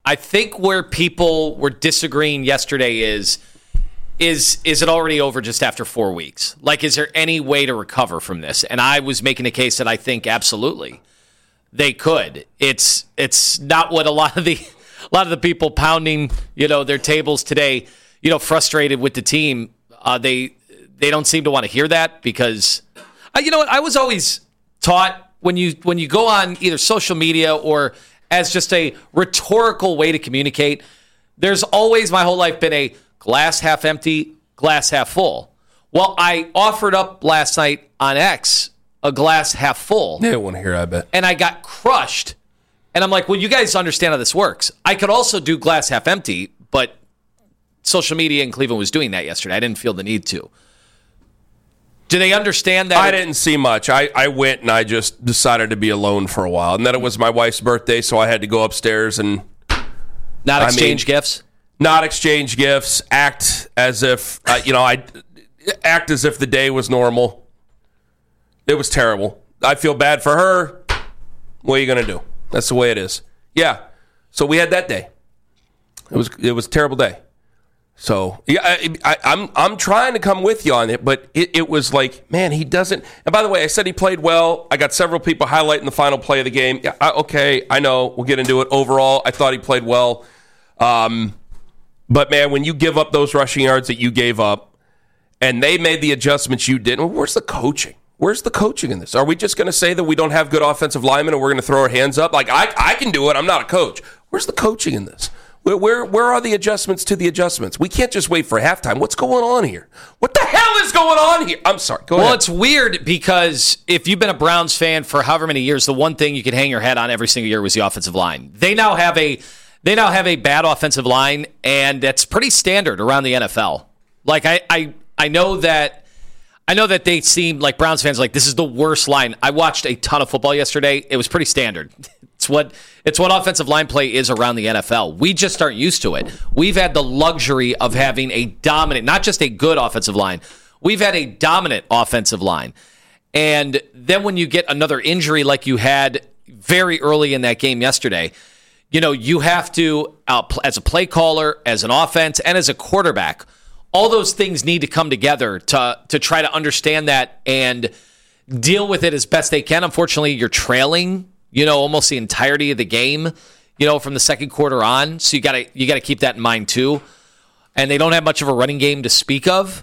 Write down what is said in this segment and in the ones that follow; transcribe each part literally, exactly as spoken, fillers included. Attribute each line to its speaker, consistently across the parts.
Speaker 1: I think where people were disagreeing yesterday is, is is it already over just after four weeks? Like, is there any way to recover from this? And I was making a case that I think absolutely they could. It's it's not what a lot of the a lot of the people pounding, you know, their tables today, you know, frustrated with the team. Uh, they they don't seem to want to hear that because, uh, you know what? I was always taught when you when you go on either social media or as just a rhetorical way to communicate, there's always my whole life been a glass half empty, glass half full. Well, I offered up last night on X a glass half full.
Speaker 2: They don't want to hear, I bet.
Speaker 1: And I got crushed. And I'm like, well, you guys understand how this works. I could also do glass half empty, but social media in Cleveland was doing that yesterday. I didn't feel the need to. Do they understand that?
Speaker 2: I didn't see much. I, I went and I just decided to be alone for a while. And then it was my wife's birthday, so I had to go upstairs and...
Speaker 1: Not exchange
Speaker 2: I mean,
Speaker 1: gifts?
Speaker 2: Not exchange gifts. Act as if, uh, you know, I act as if the day was normal. It was terrible. I feel bad for her. What are you going to do? That's the way it is. Yeah. So we had that day. It was it was a terrible day. So yeah, I, I, I'm I'm trying to come with you on it, but it, it was like, man, he doesn't. And by the way, I said he played well. I got several people highlighting the final play of the game. Yeah, I, okay, I know. We'll get into it. Overall, I thought he played well. Um, but man, when you give up those rushing yards that you gave up, and they made the adjustments you didn't, well, where's the coaching? Where's the coaching in this? Are we just going to say that we don't have good offensive linemen and we're going to throw our hands up? Like, I I can do it. I'm not a coach. Where's the coaching in this? Where, where where are the adjustments to the adjustments? We can't just wait for halftime. What's going on here? What the hell is going on here? I'm sorry. Go
Speaker 1: well,
Speaker 2: ahead.
Speaker 1: It's weird because if you've been a Browns fan for however many years, the one thing you could hang your head on every single year was the offensive line. They now have a they now have a bad offensive line, and that's pretty standard around the N F L. Like I I, I know that I know that they seem like Browns fans like this is the worst line. I watched a ton of football yesterday. It was pretty standard. It's what it's what offensive line play is around the N F L. We just aren't used to it. We've had the luxury of having a dominant, not just a good offensive line. We've had a dominant offensive line. And then when you get another injury like you had very early in that game yesterday, you know, you have to, uh, as a play caller, as an offense, and as a quarterback, all those things need to come together to to try to understand that and deal with it as best they can. Unfortunately, you're trailing, you know, almost the entirety of the game, you know, from the second quarter on. So you gotta you gotta keep that in mind too. And they don't have much of a running game to speak of.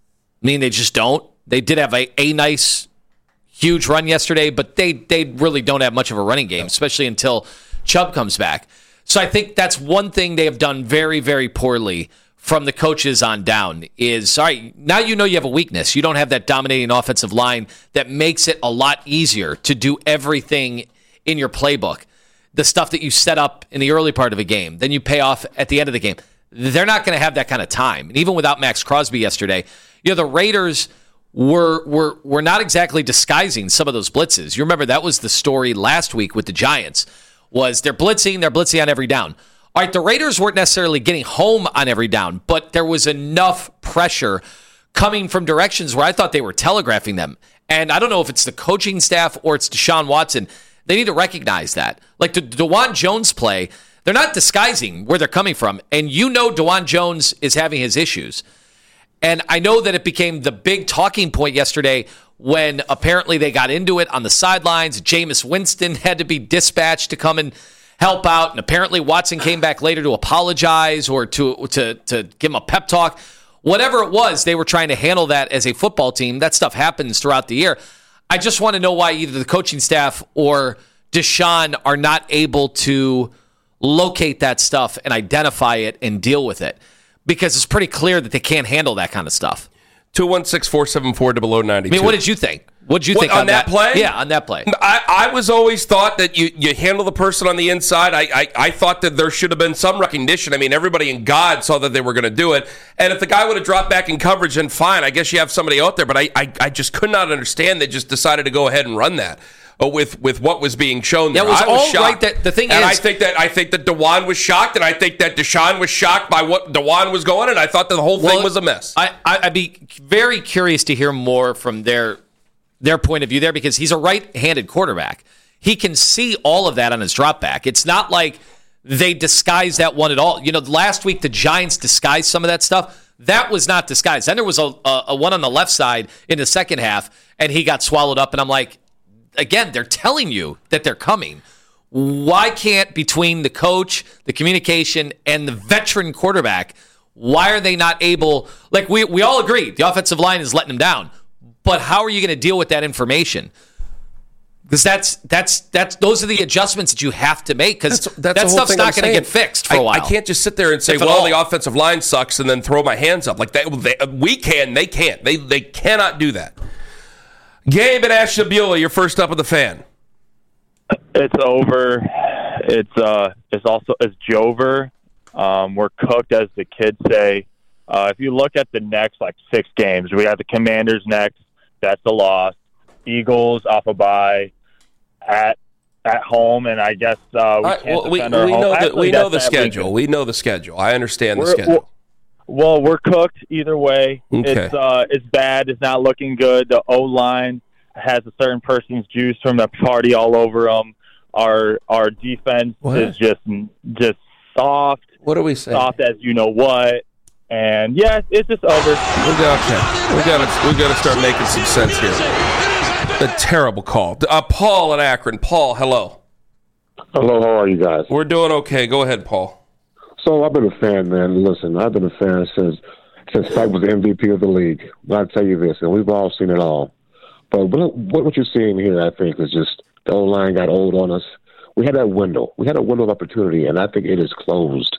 Speaker 1: I mean, they just don't. They did have a, a nice, huge run yesterday, but they they really don't have much of a running game, especially until Chubb comes back. So I think that's one thing they have done very, very poorly from the coaches on down is, all right, now you know you have a weakness. You don't have that dominating offensive line that makes it a lot easier to do everything in your playbook. The stuff that you set up in the early part of a game, then you pay off at the end of the game. They're not going to have that kind of time. And even without Max Crosby yesterday, you know, the Raiders were were were not exactly disguising some of those blitzes. You remember that was the story last week with the Giants, was they're blitzing, they're blitzing on every down. All right, the Raiders weren't necessarily getting home on every down, but there was enough pressure coming from directions where I thought they were telegraphing them. And I don't know if it's the coaching staff or it's Deshaun Watson. They need to recognize that. Like the DeJuan Jones play, they're not disguising where they're coming from. And you know DeJuan Jones is having his issues. And I know that it became the big talking point yesterday when apparently they got into it on the sidelines. Jameis Winston had to be dispatched to come and help out, and apparently Watson came back later to apologize or to to to give him a pep talk. Whatever it was, they were trying to handle that as a football team. That stuff happens throughout the year. I just want to know why either the coaching staff or Deshaun are not able to locate that stuff and identify it and deal with it, because it's pretty clear that they can't handle that kind of stuff.
Speaker 2: two one six, four seven four, zero zero nine two.
Speaker 1: I mean, what did you think? What did you
Speaker 2: what,
Speaker 1: think
Speaker 2: on,
Speaker 1: on
Speaker 2: that,
Speaker 1: that
Speaker 2: play?
Speaker 1: Yeah, on that play.
Speaker 2: I, I was always thought that you, you handle the person on the inside. I, I I thought that there should have been some recognition. I mean, everybody in God saw that they were going to do it. And if the guy would have dropped back in coverage, then fine. I guess you have somebody out there. But I, I, I just could not understand. They just decided to go ahead and run that. With with what was being shown there.
Speaker 1: That was,
Speaker 2: I was
Speaker 1: all
Speaker 2: shocked.
Speaker 1: right. That, the thing
Speaker 2: and
Speaker 1: is,
Speaker 2: I think that I think that DeJuan was shocked, and I think that Deshaun was shocked by what DeJuan was going, and I thought that the whole
Speaker 1: well,
Speaker 2: thing was a mess.
Speaker 1: I, I, I'd be very curious to hear more from their their point of view there, because he's a right-handed quarterback. He can see all of that on his drop back. It's not like they disguise that one at all. You know, last week the Giants disguised some of that stuff. That was not disguised. Then there was a, a, a one on the left side in the second half, and he got swallowed up. And I'm like, again, they're telling you that they're coming. Why can't, between the coach, the communication, and the veteran quarterback, why are they not able, like we, we all agree, the offensive line is letting them down, but how are you going to deal with that information? Because that's that's that's those are the adjustments that you have to make, because that stuff's not going to get fixed for
Speaker 2: I,
Speaker 1: a while.
Speaker 2: I can't just sit there and say,
Speaker 1: If at
Speaker 2: well,
Speaker 1: all.
Speaker 2: the offensive line sucks, and then throw my hands up. Like they, they, we can, they can't. They they cannot do that. Gabe and Ashtabula, you're first up with the Fan.
Speaker 3: It's over. It's uh, it's also it's Jover. Um, we're cooked, as the kids say. Uh, if you look at the next like six games, we got the Commanders next. That's a loss. Eagles off a bye, at at home, and I guess uh, we
Speaker 2: Right,
Speaker 3: can't
Speaker 2: well, we,
Speaker 3: defend our
Speaker 2: we
Speaker 3: home.
Speaker 2: know the,
Speaker 3: Actually,
Speaker 2: we know the
Speaker 3: that's that
Speaker 2: schedule.
Speaker 3: weekend.
Speaker 2: We know the schedule. I understand the
Speaker 3: We're-
Speaker 2: schedule.
Speaker 3: Well, we're cooked either way.
Speaker 2: Okay.
Speaker 3: It's uh, it's bad. It's not looking good. The O line has a certain person's juice from the party all over them. Our our defense
Speaker 2: What?
Speaker 3: is just just soft,
Speaker 2: What are we saying?
Speaker 3: soft as you know what. And yeah, it's just over.
Speaker 2: We got okay. We got to we got to start making some sense here. A terrible call. Uh, Paul in Akron. Paul, hello.
Speaker 4: Hello, how are you guys?
Speaker 2: We're doing okay. Go ahead, Paul.
Speaker 4: So I've been a fan, man. Listen, I've been a fan since since Spike was the M V P of the league. But I'll tell you this, and we've all seen it all. But what what you're seeing here, I think, is just the old line got old on us. We had that window. We had a window of opportunity, and I think it is closed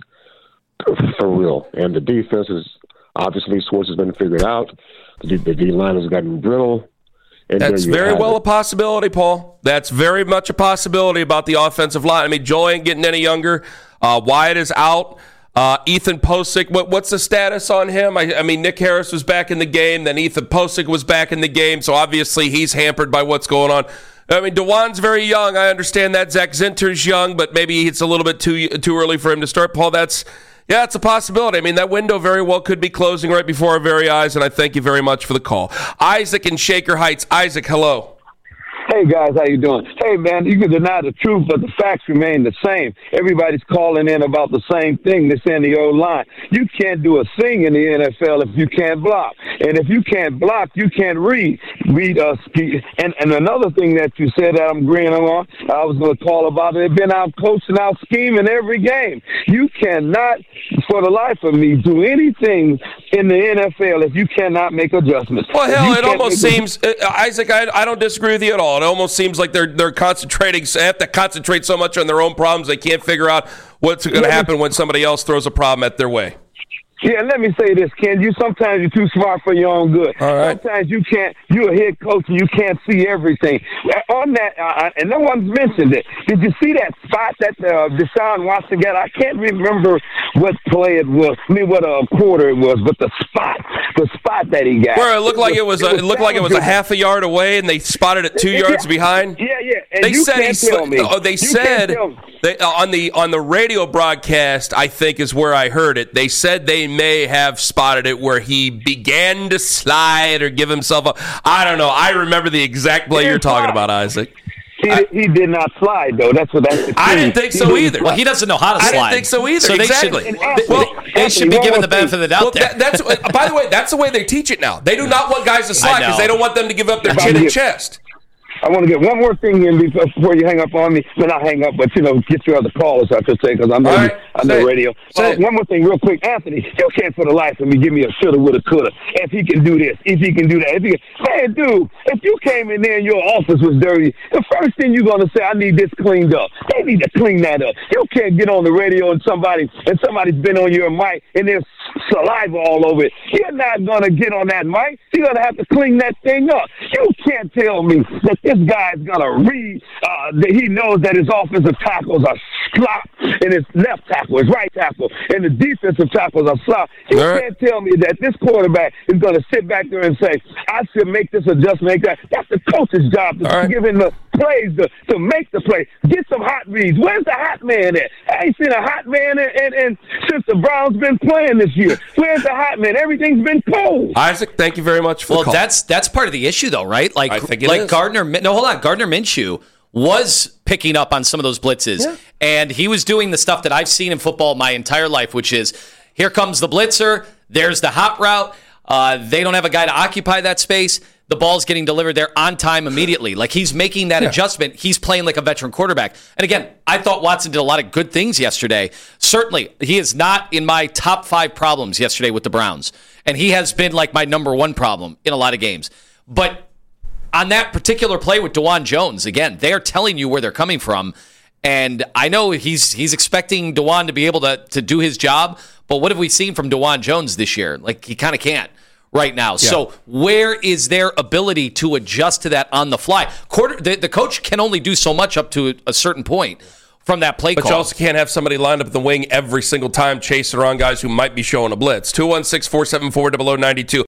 Speaker 4: for real. And the defense is obviously Schwartz has been figured out. The, the D line has gotten brittle. And
Speaker 2: That's
Speaker 4: there you
Speaker 2: very
Speaker 4: have
Speaker 2: well
Speaker 4: it.
Speaker 2: a possibility, Paul. That's very much a possibility about the offensive line. I mean, Joe ain't getting any younger. Uh, Wyatt is out. Uh, Ethan Posick, what, what's the status on him? I, I mean, Nick Harris was back in the game. Then Ethan Posick was back in the game. So obviously he's hampered by what's going on. I mean, DeJuan's very young. I understand that. Zach Zinter's young, but maybe it's a little bit too too early for him to start. Paul, that's, yeah, it's a possibility. I mean, that window very well could be closing right before our very eyes, and I thank you very much for the call. Isaac in Shaker Heights. Isaac, hello.
Speaker 5: Hey, guys, how you doing? Hey, man, you can deny the truth, but the facts remain the same. Everybody's calling in about the same thing. They're saying the old line. You can't do a thing in the N F L if you can't block. And if you can't block, you can't read. Read us. And, and another thing that you said that I'm agreeing on, I was going to call about it. They've been out coaching, out scheming every game. You cannot, for the life of me, do anything in the N F L if you cannot make adjustments.
Speaker 2: Well, hell,
Speaker 5: You
Speaker 2: it
Speaker 5: can't
Speaker 2: almost
Speaker 5: make
Speaker 2: seems, uh, Isaac, I, I don't disagree with you at all. It almost seems like they're they're concentrating, they have to concentrate so much on their own problems, they can't figure out what's going to happen when somebody else throws a problem at their way.
Speaker 5: Yeah, let me say this, Ken. You sometimes you're too smart for your own good.
Speaker 2: All right.
Speaker 5: Sometimes you can't. You're a head coach and you can't see everything. On that, uh, and no one's mentioned it. Did you see that spot that uh, Deshaun Watson got? I can't remember what play it was. I mean, what a uh, quarter it was, but the spot, the spot that he got.
Speaker 2: Where it looked like it was, a, it looked like it was a half a yard away, and they spotted it two
Speaker 5: Yeah.
Speaker 2: yards behind.
Speaker 5: Yeah, yeah. And
Speaker 2: They
Speaker 5: you
Speaker 2: said he
Speaker 5: can't
Speaker 2: sli-
Speaker 5: tell me.
Speaker 2: Oh, they
Speaker 5: You
Speaker 2: said
Speaker 5: can't tell me.
Speaker 2: they, uh, on the on the radio broadcast, I think is where I heard it. They said they may have spotted it where he began to slide or give himself a. I don't know. I remember the exact play
Speaker 5: He
Speaker 2: you're
Speaker 5: didn't
Speaker 2: talking
Speaker 5: slide.
Speaker 2: about, Isaac.
Speaker 5: He, he did not slide though. That's what that's. The
Speaker 2: I
Speaker 5: key.
Speaker 2: didn't think
Speaker 5: He
Speaker 2: so
Speaker 5: didn't
Speaker 2: either.
Speaker 5: slide.
Speaker 1: Well, he doesn't know how to
Speaker 2: I
Speaker 1: slide.
Speaker 2: didn't think so either.
Speaker 1: So they
Speaker 2: Exactly.
Speaker 1: should,
Speaker 5: And Anthony,
Speaker 1: well, they
Speaker 5: Anthony,
Speaker 1: should be
Speaker 5: one
Speaker 1: given
Speaker 5: more
Speaker 1: the benefit
Speaker 5: thing.
Speaker 1: of the doubt
Speaker 2: Well,
Speaker 1: there.
Speaker 2: that, that's uh, by the way, that's the way they teach it now. They do not want guys to slide because
Speaker 1: know.
Speaker 2: they don't want them to give up their
Speaker 5: If I
Speaker 2: chin and
Speaker 5: get-
Speaker 2: chest.
Speaker 5: I want to get one more thing in before, before you hang up on me. Well, not hang up, but, you know, get your other callers, I should say, because I'm
Speaker 2: All
Speaker 5: on
Speaker 2: right.
Speaker 5: on
Speaker 2: Say
Speaker 5: the
Speaker 2: it.
Speaker 5: radio.
Speaker 2: Say
Speaker 5: Uh,
Speaker 2: it.
Speaker 5: one more thing real quick. Anthony, you can't for the life of me give me a shoulda, woulda, coulda. If he can do this, if he can do that. If he can, man, dude, if you came in there and your office was dirty, the first thing you're going to say, I need this cleaned up. They need to clean that up. You can't get on the radio and somebody and somebody's been on your mic and there's saliva all over it. You're not going to get on that mic. You're going to have to clean that thing up. You can't tell me that this guy's going to read, uh, that he knows that his offensive tackles are slop and his left tackle, his right tackle, and the defensive tackles are slop. You
Speaker 2: All right.
Speaker 5: can't tell me that this quarterback is going to sit back there and say, I should make this adjustment. Make that. That's the coach's job to
Speaker 2: All right.
Speaker 5: give him the plays to, to make the play. Get some hot reads. Where's the hot man at? I ain't seen a hot man in, in, in, since the Browns been playing this year. Where's the hot man? Everything's been cold.
Speaker 2: Isaac, thank you very much for
Speaker 1: Well,
Speaker 2: the call.
Speaker 1: that's that's part of the issue, though, right? Like,
Speaker 2: I think it
Speaker 1: like
Speaker 2: is.
Speaker 1: Gardner. No, hold on. Gardner Minshew was picking up on some of those blitzes. Yeah. And he was doing the stuff that I've seen in football my entire life, which is here comes the blitzer, there's the hot route. Uh, they don't have a guy to occupy that space. The ball's getting delivered there on time immediately. Like, he's making that yeah. adjustment. He's playing like a veteran quarterback. And again, I thought Watson did a lot of good things yesterday. Certainly, he is not in my top five problems yesterday with the Browns. And he has been like my number one problem in a lot of games. But on that particular play with DeJuan Jones, again, they are telling you where they're coming from. And I know he's he's expecting DeJuan to be able to, to do his job. But what have we seen from DeJuan Jones this year? Like, he kind of can't right now. Yeah. So where is their ability to adjust to that on the fly? Quarter, the, the coach can only do so much up to a certain point from that play
Speaker 2: but
Speaker 1: call.
Speaker 2: But you also can't have somebody lined up in the wing every single time chasing around guys who might be showing a blitz. two one six, four seven four, zero zero nine two.